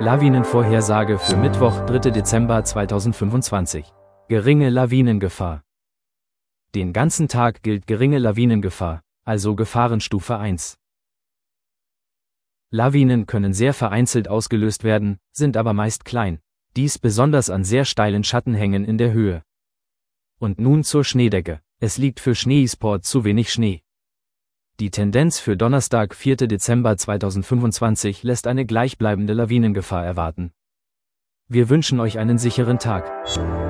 Lawinenvorhersage für Mittwoch, 3. Dezember 2025. Geringe Lawinengefahr. Den ganzen Tag gilt geringe Lawinengefahr, also Gefahrenstufe 1. Lawinen können sehr vereinzelt ausgelöst werden, sind aber meist klein, dies besonders an sehr steilen Schattenhängen in der Höhe. Und nun zur Schneedecke. Es liegt für Schneesport zu wenig Schnee. Die Tendenz für Donnerstag, 4. Dezember 2025 lässt eine gleichbleibende Lawinengefahr erwarten. Wir wünschen euch einen sicheren Tag.